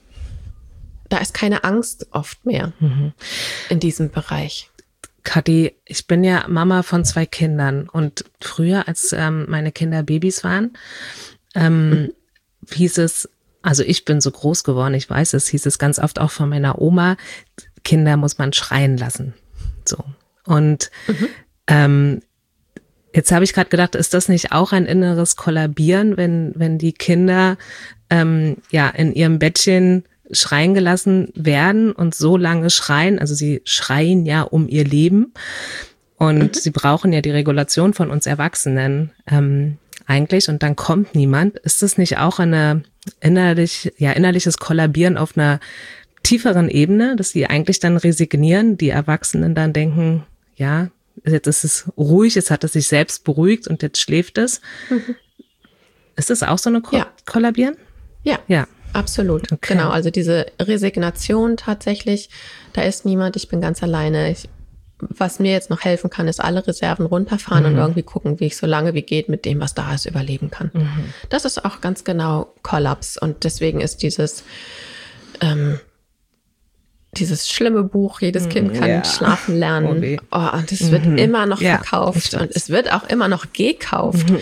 da ist keine Angst oft mehr mhm. in diesem Bereich. Kathi, ich bin ja Mama von zwei Kindern und früher, als ähm, meine Kinder Babys waren, ähm, mhm. hieß es, also ich bin so groß geworden, ich weiß es, hieß es ganz oft auch von meiner Oma, Kinder muss man schreien lassen. So. Und mhm. ähm, jetzt habe ich gerade gedacht, ist das nicht auch ein inneres Kollabieren, wenn wenn die Kinder ähm, ja in ihrem Bettchen schreien gelassen werden und so lange schreien, also sie schreien ja um ihr Leben und mhm. sie brauchen ja die Regulation von uns Erwachsenen ähm, eigentlich und dann kommt niemand. Ist das nicht auch eine innerlich ja innerliches Kollabieren auf einer tieferen Ebene, dass sie eigentlich dann resignieren, die Erwachsenen dann denken, ja, jetzt ist es ruhig, jetzt hat es sich selbst beruhigt und jetzt schläft es. Mhm. Ist das auch so eine Ko- ja. Kollabieren? Ja, ja, absolut. Okay. Genau, also diese Resignation tatsächlich, da ist niemand, ich bin ganz alleine. Ich, was mir jetzt noch helfen kann, ist alle Reserven runterfahren mhm. und irgendwie gucken, wie ich so lange wie geht mit dem, was da ist, überleben kann. Mhm. Das ist auch ganz genau Kollaps und deswegen ist dieses ähm, dieses schlimme Buch, jedes Kind kann ja. schlafen lernen. Oh, oh, und es wird mhm. immer noch ja, verkauft und es wird auch immer noch gekauft. Mhm.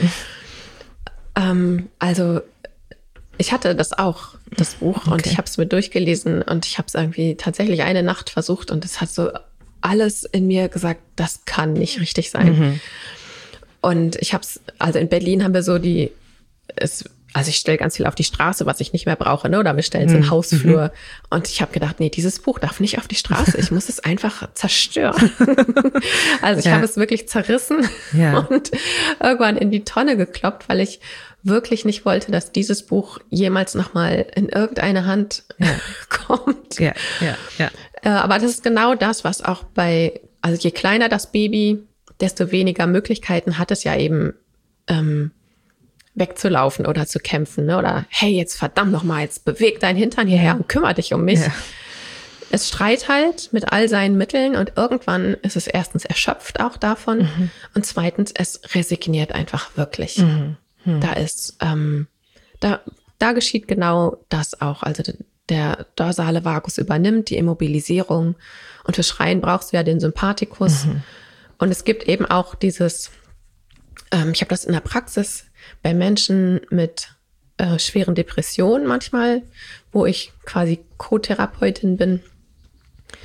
Ähm, also ich hatte das auch, das Buch, okay. und ich habe es mir durchgelesen und ich habe es irgendwie tatsächlich eine Nacht versucht und es hat so alles in mir gesagt, das kann nicht richtig sein. Mhm. Und ich habe es, also in Berlin haben wir so die, es Also ich stelle ganz viel auf die Straße, was ich nicht mehr brauche, ne? Oder wir stellen es in den Hausflur. Mhm. Und ich habe gedacht, nee, dieses Buch darf nicht auf die Straße. Ich muss es einfach zerstören. Also ich ja. habe es wirklich zerrissen ja. und irgendwann in die Tonne gekloppt, weil ich wirklich nicht wollte, dass dieses Buch jemals nochmal in irgendeine Hand ja. kommt. Ja, ja, ja. Aber das ist genau das, was auch bei, also je kleiner das Baby, desto weniger Möglichkeiten hat es ja eben, ähm, wegzulaufen oder zu kämpfen, ne? Oder hey, jetzt verdammt nochmal, jetzt beweg deinen Hintern hierher und kümmere dich um mich. Ja. Es schreit halt mit all seinen Mitteln und irgendwann ist es erstens erschöpft auch davon mhm. und zweitens, es resigniert einfach wirklich. Mhm. Mhm. Da ist, ähm, da, da geschieht genau das auch. Also der dorsale Vagus übernimmt die Immobilisierung und für Schreien brauchst du ja den Sympathikus. Mhm. Und es gibt eben auch dieses, ähm, ich habe das in der Praxis bei Menschen mit äh, schweren Depressionen manchmal, wo ich quasi Co-Therapeutin bin.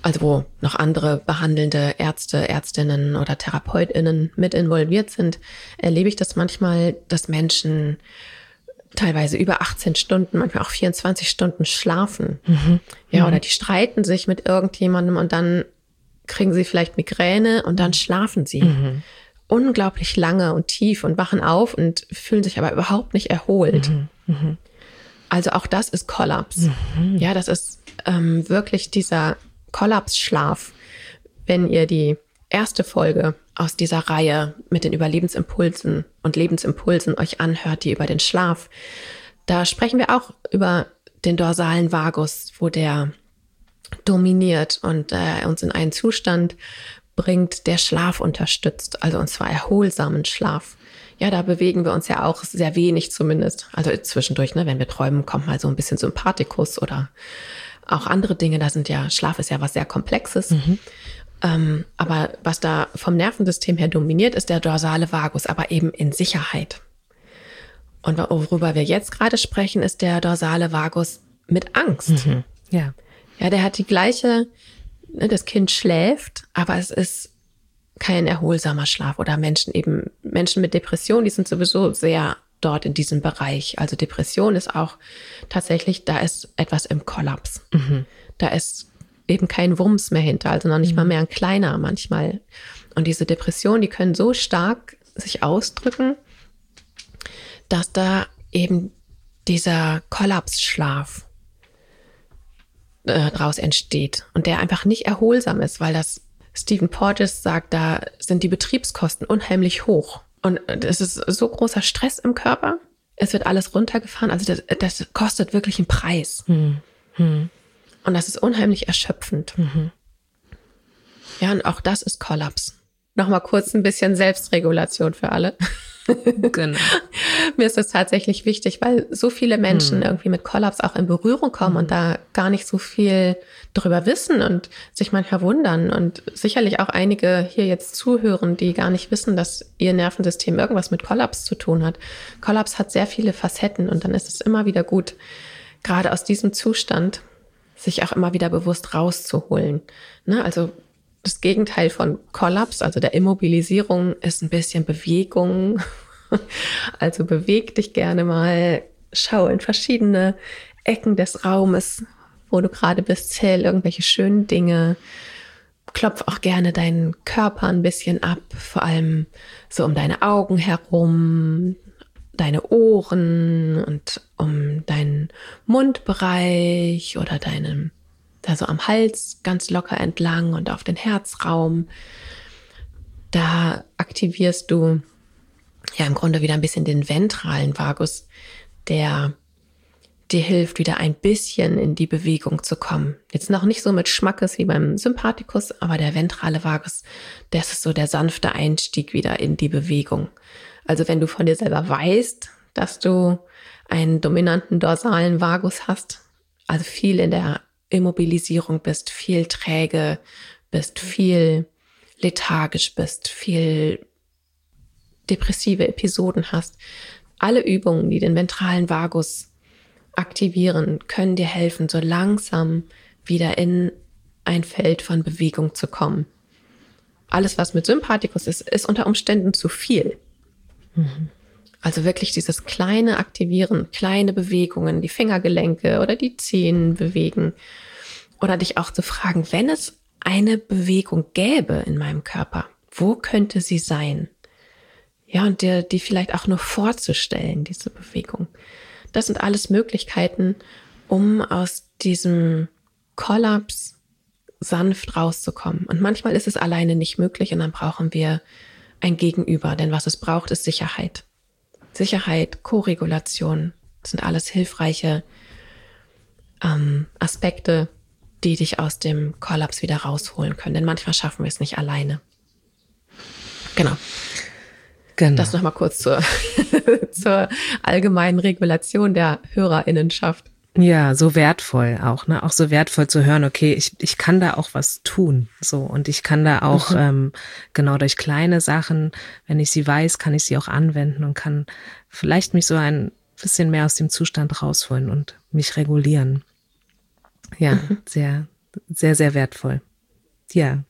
also wo noch andere behandelnde Ärzte, Ärztinnen oder TherapeutInnen mit involviert sind, erlebe ich das manchmal, dass Menschen teilweise über achtzehn Stunden, manchmal auch vierundzwanzig Stunden schlafen. Mhm. Ja, mhm. Oder die streiten sich mit irgendjemandem und dann kriegen sie vielleicht Migräne und dann schlafen sie. Mhm. Unglaublich lange und tief und wachen auf und fühlen sich aber überhaupt nicht erholt. Mhm. Mhm. Also auch das ist Kollaps. Mhm. Ja, das ist ähm, wirklich dieser Kollapsschlaf. Wenn ihr die erste Folge aus dieser Reihe mit den Überlebensimpulsen und Lebensimpulsen euch anhört, die über den Schlaf, da sprechen wir auch über den dorsalen Vagus, wo der dominiert und äh, uns in einen Zustand bringt, der Schlaf unterstützt, also und zwar erholsamen Schlaf. Ja, da bewegen wir uns ja auch sehr wenig zumindest. Also zwischendurch, ne, wenn wir träumen, kommt mal so ein bisschen Sympathikus oder auch andere Dinge. Da sind ja, Schlaf ist ja was sehr Komplexes. Mhm. Ähm, aber was da vom Nervensystem her dominiert, ist der dorsale Vagus, aber eben in Sicherheit. Und worüber wir jetzt gerade sprechen, ist der dorsale Vagus mit Angst. Mhm. Ja. Ja, der hat die gleiche, ne, das Kind schläft, aber es ist kein erholsamer Schlaf. Oder Menschen eben, Menschen mit Depression, die sind sowieso sehr dort in diesem Bereich. Also Depression ist auch tatsächlich, da ist etwas im Kollaps. Mhm. Da ist eben kein Wumms mehr hinter, also noch nicht mhm. mal mehr ein kleiner manchmal. Und diese Depressionen, die können so stark sich ausdrücken, dass da eben dieser Kollapsschlaf äh, draus entsteht und der einfach nicht erholsam ist, weil das Stephen Porges sagt, da sind die Betriebskosten unheimlich hoch. Und es ist so großer Stress im Körper. Es wird alles runtergefahren. Also das, das kostet wirklich einen Preis. Mhm. Mhm. Und das ist unheimlich erschöpfend. Mhm. Ja, und auch das ist Kollaps. Nochmal kurz ein bisschen Selbstregulation für alle. Genau. Mir ist das tatsächlich wichtig, weil so viele Menschen hm. irgendwie mit Kollaps auch in Berührung kommen hm. und da gar nicht so viel drüber wissen und sich manchmal wundern und sicherlich auch einige hier jetzt zuhören, die gar nicht wissen, dass ihr Nervensystem irgendwas mit Kollaps zu tun hat. Kollaps hat sehr viele Facetten und dann ist es immer wieder gut, gerade aus diesem Zustand sich auch immer wieder bewusst rauszuholen. Ne? Also das Gegenteil von Kollaps, also der Immobilisierung, ist ein bisschen Bewegung. Also beweg dich gerne mal, schau in verschiedene Ecken des Raumes, wo du gerade bist, zähl irgendwelche schönen Dinge. Klopf auch gerne deinen Körper ein bisschen ab, vor allem so um deine Augen herum, deine Ohren und um deinen Mundbereich oder deinen da so am Hals ganz locker entlang und auf den Herzraum. Da aktivierst du ja im Grunde wieder ein bisschen den ventralen Vagus, der dir hilft, wieder ein bisschen in die Bewegung zu kommen. Jetzt noch nicht so mit Schmackes wie beim Sympathikus, aber der ventrale Vagus, das ist so der sanfte Einstieg wieder in die Bewegung. Also wenn du von dir selber weißt, dass du einen dominanten dorsalen Vagus hast, also viel in der Immobilisierung bist, viel träge bist, viel lethargisch bist, viel depressive Episoden hast. Alle Übungen, die den ventralen Vagus aktivieren, können dir helfen, so langsam wieder in ein Feld von Bewegung zu kommen. Alles, was mit Sympathikus ist, ist unter Umständen zu viel. Mhm. Also wirklich dieses kleine Aktivieren, kleine Bewegungen, die Fingergelenke oder die Zehen bewegen. Oder dich auch zu fragen, wenn es eine Bewegung gäbe in meinem Körper, wo könnte sie sein? Ja, und dir die vielleicht auch nur vorzustellen, diese Bewegung. Das sind alles Möglichkeiten, um aus diesem Kollaps sanft rauszukommen. Und manchmal ist es alleine nicht möglich und dann brauchen wir ein Gegenüber. Denn was es braucht, ist Sicherheit. Sicherheit, Koregulation, das sind alles hilfreiche ähm, Aspekte, die dich aus dem Kollaps wieder rausholen können. Denn manchmal schaffen wir es nicht alleine. Genau. Genau. Das nochmal kurz zur, zur allgemeinen Regulation der HörerInnenschaft. Ja, so wertvoll auch, ne? Auch so wertvoll zu hören, okay, ich, ich kann da auch was tun, so. Und ich kann da auch, mhm. ähm, genau durch kleine Sachen, wenn ich sie weiß, kann ich sie auch anwenden und kann vielleicht mich so ein bisschen mehr aus dem Zustand rausholen und mich regulieren. Ja, mhm. sehr, sehr, sehr wertvoll. Ja.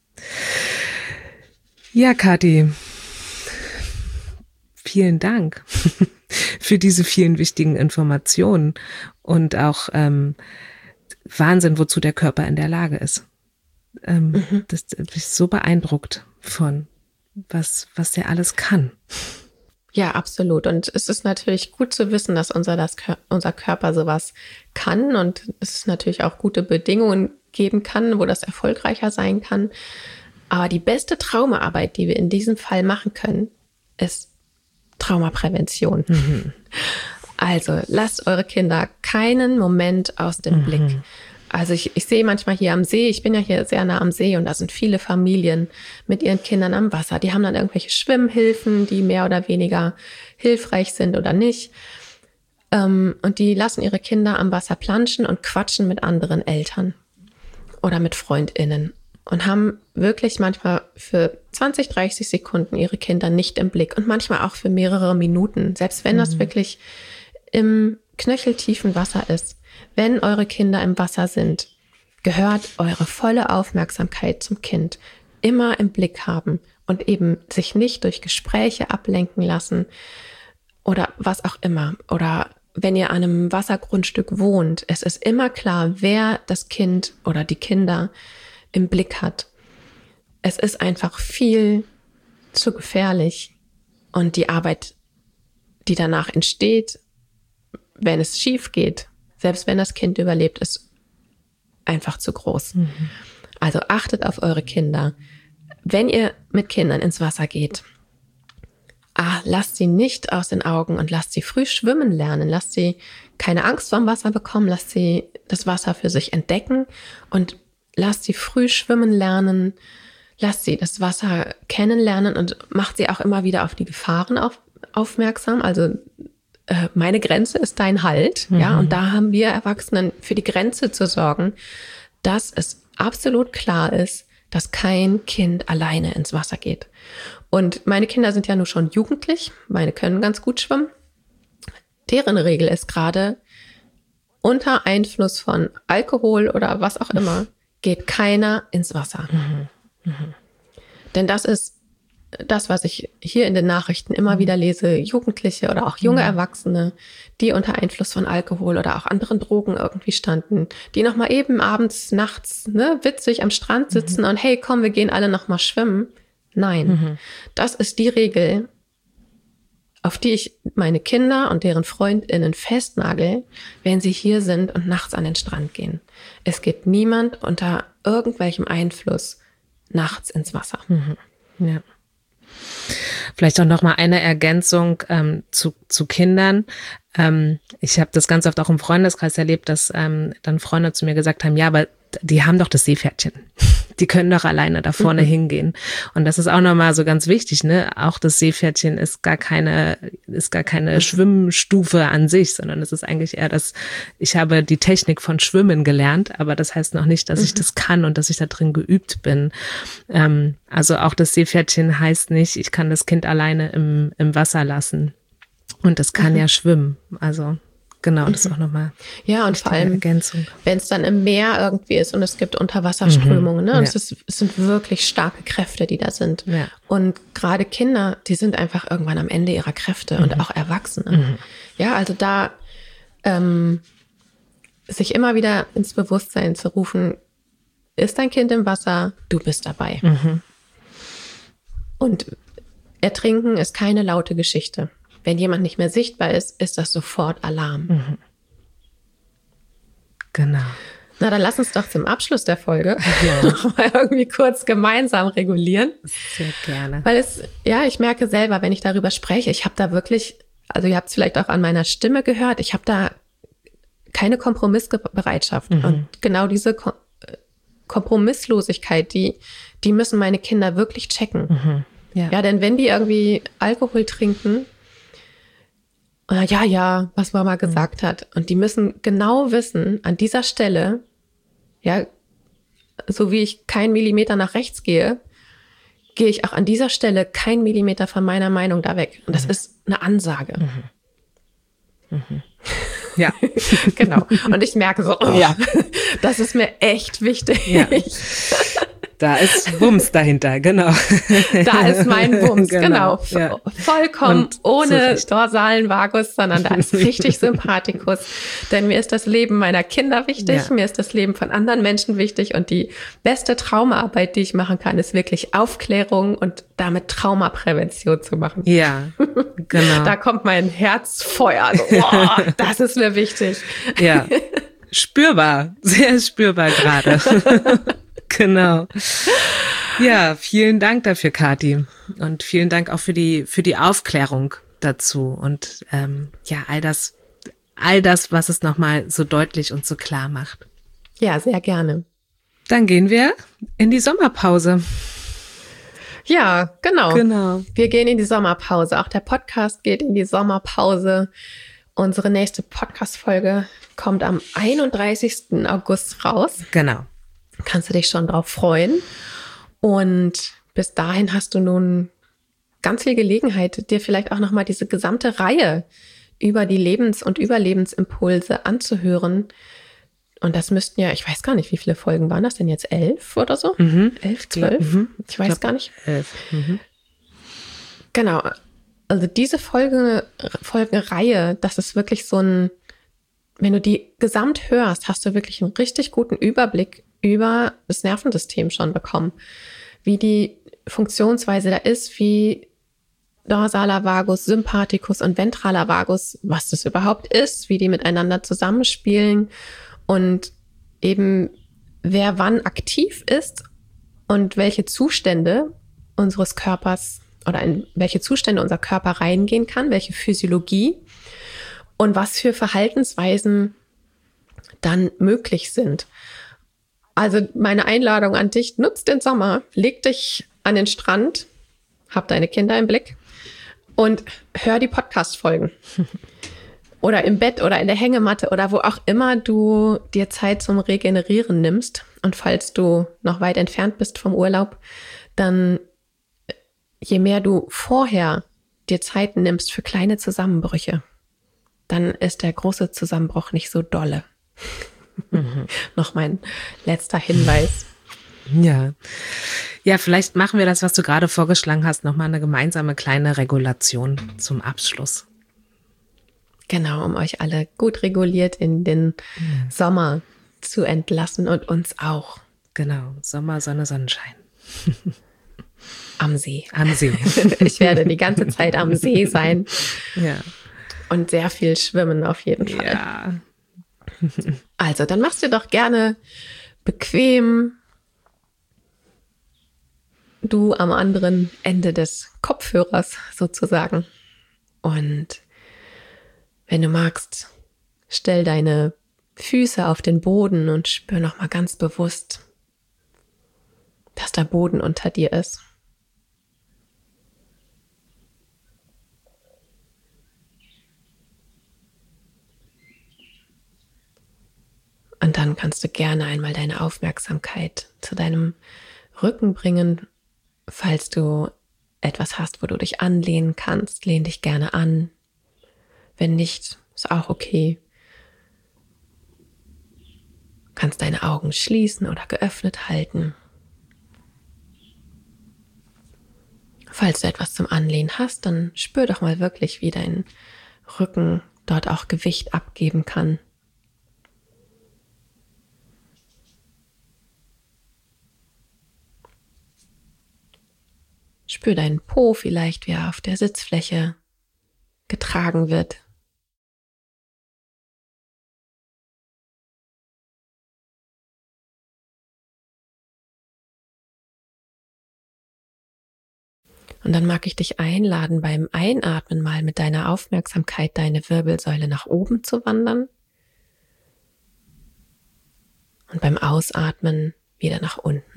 Ja, Kathi, vielen Dank für diese vielen wichtigen Informationen und auch ähm, Wahnsinn, wozu der Körper in der Lage ist. Ähm, mhm. Das bin ich so beeindruckt von, was, was der alles kann. Ja, absolut. Und es ist natürlich gut zu wissen, dass unser, das, unser Körper sowas kann und es ist natürlich auch gute Bedingungen geben kann, wo das erfolgreicher sein kann. Aber die beste Traumaarbeit, die wir in diesem Fall machen können, ist Traumaprävention. Mhm. Also lasst eure Kinder keinen Moment aus dem mhm. Blick. Also ich, ich sehe manchmal hier am See, ich bin ja hier sehr nah am See und da sind viele Familien mit ihren Kindern am Wasser. Die haben dann irgendwelche Schwimmhilfen, die mehr oder weniger hilfreich sind oder nicht. Ähm, und die lassen ihre Kinder am Wasser planschen und quatschen mit anderen Eltern oder mit FreundInnen und haben wirklich manchmal für zwanzig, dreißig Sekunden ihre Kinder nicht im Blick und manchmal auch für mehrere Minuten, selbst wenn mhm. das wirklich im knöcheltiefen Wasser ist. Wenn eure Kinder im Wasser sind, gehört eure volle Aufmerksamkeit zum Kind. Immer im Blick haben und eben sich nicht durch Gespräche ablenken lassen oder was auch immer. Oder wenn ihr an einem Wassergrundstück wohnt, es ist immer klar, wer das Kind oder die Kinder im Blick hat. Es ist einfach viel zu gefährlich und die Arbeit, die danach entsteht, wenn es schief geht, selbst wenn das Kind überlebt, ist einfach zu groß. Mhm. Also achtet auf eure Kinder. Wenn ihr mit Kindern ins Wasser geht, ah, lasst sie nicht aus den Augen und lasst sie früh schwimmen lernen. Lasst sie keine Angst vorm Wasser bekommen. Lasst sie das Wasser für sich entdecken und lasst sie früh schwimmen lernen. Lasst sie das Wasser kennenlernen und macht sie auch immer wieder auf die Gefahren auf, aufmerksam. Also meine Grenze ist dein Halt, mhm. ja, und da haben wir Erwachsenen für die Grenze zu sorgen, dass es absolut klar ist, dass kein Kind alleine ins Wasser geht. Und meine Kinder sind ja nur schon jugendlich, meine können ganz gut schwimmen. Deren Regel ist gerade, unter Einfluss von Alkohol oder was auch immer, geht keiner ins Wasser. Mhm. Mhm. Denn das ist das, was ich hier in den Nachrichten immer wieder lese, Jugendliche oder auch junge Erwachsene, die unter Einfluss von Alkohol oder auch anderen Drogen irgendwie standen, die nochmal eben abends, nachts, ne, witzig am Strand sitzen mhm. und hey, komm, wir gehen alle nochmal schwimmen. Nein, mhm. das ist die Regel, auf die ich meine Kinder und deren FreundInnen festnagel, wenn sie hier sind und nachts an den Strand gehen. Es geht niemand unter irgendwelchem Einfluss nachts ins Wasser. Mhm. Ja. Vielleicht auch noch mal eine Ergänzung ähm, zu, zu Kindern. Ähm, ich habe das ganz oft auch im Freundeskreis erlebt, dass ähm, dann Freunde zu mir gesagt haben, ja, aber die haben doch das Seepferdchen. Die können doch alleine da vorne mhm. hingehen. Und das ist auch nochmal so ganz wichtig, ne? Auch das Seepferdchen ist gar keine, ist gar keine Schwimmstufe an sich, sondern es ist eigentlich eher das, ich habe die Technik von Schwimmen gelernt, aber das heißt noch nicht, dass mhm. ich das kann und dass ich da drin geübt bin. Ähm, also auch das Seepferdchen heißt nicht, ich kann das Kind alleine im, im Wasser lassen. Und das kann mhm. ja schwimmen. Also genau, das ist auch nochmal ja, und vor allem, wenn es dann im Meer irgendwie ist und es gibt Unterwasserströmungen, mhm. ne? Und ja. es, ist, es sind wirklich starke Kräfte, die da sind. Ja. Und gerade Kinder, die sind einfach irgendwann am Ende ihrer Kräfte mhm. und auch Erwachsene. Mhm. Ja, also da ähm, sich immer wieder ins Bewusstsein zu rufen, ist dein Kind im Wasser, du bist dabei. Mhm. Und Ertrinken ist keine laute Geschichte. Wenn jemand nicht mehr sichtbar ist, ist das sofort Alarm. Mhm. Genau. Na, dann lass uns doch zum Abschluss der Folge ja. noch mal irgendwie kurz gemeinsam regulieren. Sehr gerne. Weil es, ja, ich merke selber, wenn ich darüber spreche, ich habe da wirklich, also ihr habt es vielleicht auch an meiner Stimme gehört, ich habe da keine Kompromissbereitschaft. Mhm. Und genau diese Kom- Kompromisslosigkeit, die, die müssen meine Kinder wirklich checken. Mhm. Ja. ja, denn wenn die irgendwie Alkohol trinken, ja, ja, was Mama gesagt mhm. hat. Und die müssen genau wissen, an dieser Stelle, ja, so wie ich keinen Millimeter nach rechts gehe, gehe ich auch an dieser Stelle keinen Millimeter von meiner Meinung da weg. Und das mhm. ist eine Ansage. Mhm. Mhm. Ja. Genau. Und ich merke so, oh, ja. das ist mir echt wichtig. Ja. Da ist Wumms dahinter, genau. Da ist mein Wumms, genau. genau. Ja. Vollkommen und ohne dorsalen Vagus, sondern da ist richtig Sympathikus. Denn mir ist das Leben meiner Kinder wichtig, ja. mir ist das Leben von anderen Menschen wichtig und die beste Traumaarbeit, die ich machen kann, ist wirklich Aufklärung und damit Traumaprävention zu machen. Ja, genau. Da kommt mein Herzfeuer. Also, oh, das ist mir wichtig. Ja, spürbar, sehr spürbar gerade. Genau. Ja, vielen Dank dafür, Kathi. Und vielen Dank auch für die für die Aufklärung dazu und ähm, ja, all das, all das, was es nochmal so deutlich und so klar macht. Ja, sehr gerne. Dann gehen wir in die Sommerpause. Ja, genau. Genau. Wir gehen in die Sommerpause. Auch der Podcast geht in die Sommerpause. Unsere nächste Podcast-Folge kommt am einunddreißigsten August raus. Genau. Kannst du dich schon drauf freuen. Und bis dahin hast du nun ganz viel Gelegenheit, dir vielleicht auch nochmal diese gesamte Reihe über die Lebens- und Überlebensimpulse anzuhören. Und das müssten ja, ich weiß gar nicht, wie viele Folgen waren das denn jetzt? Elf oder so? Mhm. Elf, zwölf? Mhm. Ich weiß ich glaub, gar nicht. Elf. Mhm. Genau. Also diese Folge, Folgenreihe, das ist wirklich so ein, wenn du die gesamt hörst, hast du wirklich einen richtig guten Überblick über das Nervensystem schon bekommen. Wie die Funktionsweise da ist, wie dorsaler Vagus, Sympathikus und ventraler Vagus, was das überhaupt ist, wie die miteinander zusammenspielen und eben wer wann aktiv ist und welche Zustände unseres Körpers oder in welche Zustände unser Körper reingehen kann, welche Physiologie und was für Verhaltensweisen dann möglich sind. Also meine Einladung an dich, nutz den Sommer, leg dich an den Strand, hab deine Kinder im Blick und hör die Podcast-Folgen. Oder im Bett oder in der Hängematte oder wo auch immer du dir Zeit zum Regenerieren nimmst. Und falls du noch weit entfernt bist vom Urlaub, dann je mehr du vorher dir Zeit nimmst für kleine Zusammenbrüche, dann ist der große Zusammenbruch nicht so dolle. Mhm. Noch mein letzter Hinweis. Ja. Ja, vielleicht machen wir das, was du gerade vorgeschlagen hast, nochmal eine gemeinsame kleine Regulation zum Abschluss. Genau, um euch alle gut reguliert in den ja. Sommer zu entlassen und uns auch. Genau, Sommer, Sonne, Sonnenschein. Am See. Am See. Ich werde die ganze Zeit am See sein. Ja. Und sehr viel schwimmen auf jeden Fall. Ja. Also, dann machst du doch gerne bequem. Du am anderen Ende des Kopfhörers sozusagen. Und wenn du magst, stell deine Füße auf den Boden und spür nochmal ganz bewusst, dass der Boden unter dir ist. Und dann kannst du gerne einmal deine Aufmerksamkeit zu deinem Rücken bringen. Falls du etwas hast, wo du dich anlehnen kannst, lehn dich gerne an. Wenn nicht, ist auch okay. Du kannst deine Augen schließen oder geöffnet halten. Falls du etwas zum Anlehnen hast, dann spür doch mal wirklich, wie dein Rücken dort auch Gewicht abgeben kann. Spür deinen Po vielleicht, wie er auf der Sitzfläche getragen wird. Und dann mag ich dich einladen, beim Einatmen mal mit deiner Aufmerksamkeit deine Wirbelsäule nach oben zu wandern und beim Ausatmen wieder nach unten.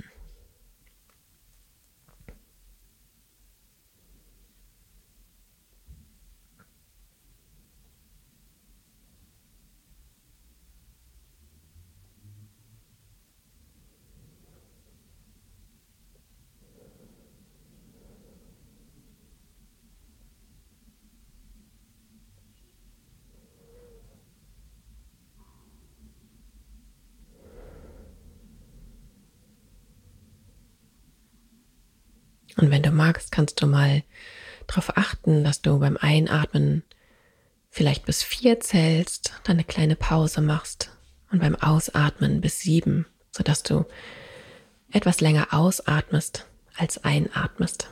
Und wenn du magst, kannst du mal darauf achten, dass du beim Einatmen vielleicht bis vier zählst, dann eine kleine Pause machst und beim Ausatmen bis sieben, sodass du etwas länger ausatmest als einatmest.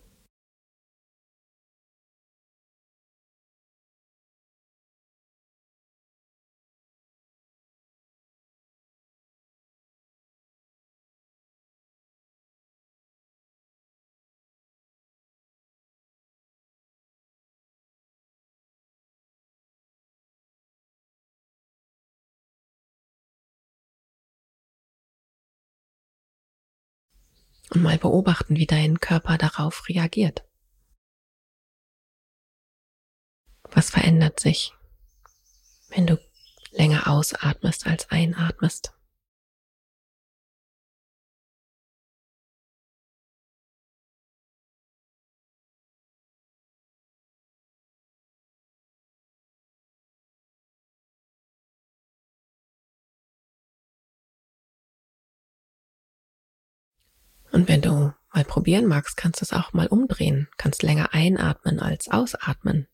Und mal beobachten, wie dein Körper darauf reagiert. Was verändert sich, wenn du länger ausatmest als einatmest? Und wenn du mal probieren magst, kannst du es auch mal umdrehen. Kannst länger einatmen als ausatmen.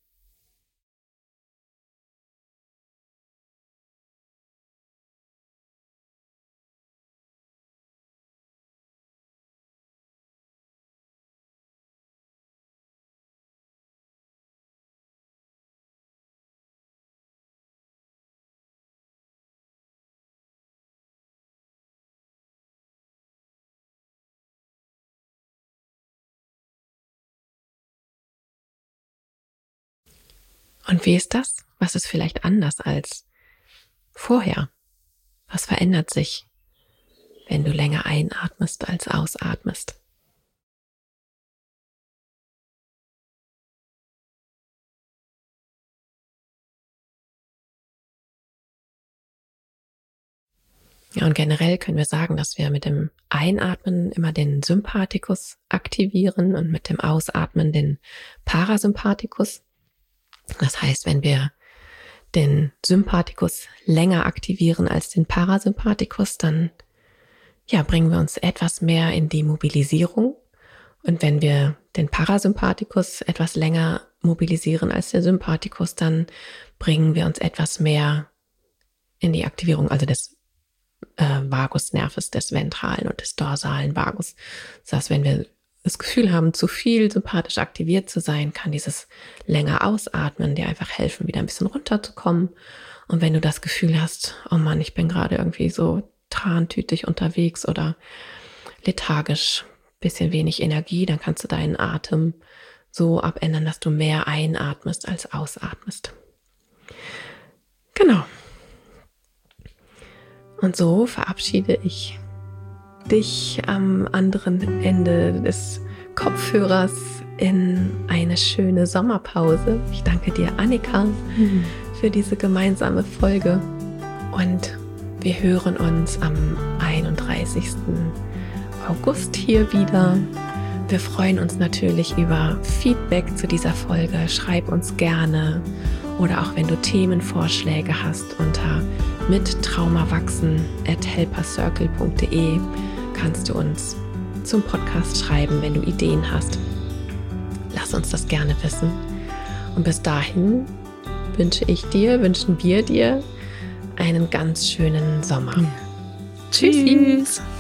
Und wie ist das? Was ist vielleicht anders als vorher? Was verändert sich, wenn du länger einatmest als ausatmest? Ja, und generell können wir sagen, dass wir mit dem Einatmen immer den Sympathikus aktivieren und mit dem Ausatmen den Parasympathikus. Das heißt, wenn wir den Sympathikus länger aktivieren als den Parasympathikus, dann ja, bringen wir uns etwas mehr in die Mobilisierung. Und wenn wir den Parasympathikus etwas länger mobilisieren als der Sympathikus, dann bringen wir uns etwas mehr in die Aktivierung, also des äh, Vagusnerves, des ventralen und des dorsalen Vagus. Das heißt, wenn wir das Gefühl haben, zu viel sympathisch aktiviert zu sein, kann dieses länger ausatmen dir einfach helfen, wieder ein bisschen runterzukommen. Und wenn du das Gefühl hast, oh Mann, ich bin gerade irgendwie so trantütig unterwegs oder lethargisch, bisschen wenig Energie, dann kannst du deinen Atem so abändern, dass du mehr einatmest als ausatmest. Genau. Und so verabschiede ich dich am anderen Ende des Kopfhörers in eine schöne Sommerpause. Ich danke dir, Annika, mhm. für diese gemeinsame Folge. Und wir hören uns am einunddreißigsten August hier wieder. Wir freuen uns natürlich über Feedback zu dieser Folge. Schreib uns gerne. Oder auch wenn du Themenvorschläge hast, unter mittraumawachsen at helpercircle punkt de kannst du uns zum Podcast schreiben, wenn du Ideen hast. Lass uns das gerne wissen. Und bis dahin wünsche ich dir, wünschen wir dir einen ganz schönen Sommer. Tschüss. Tschüss.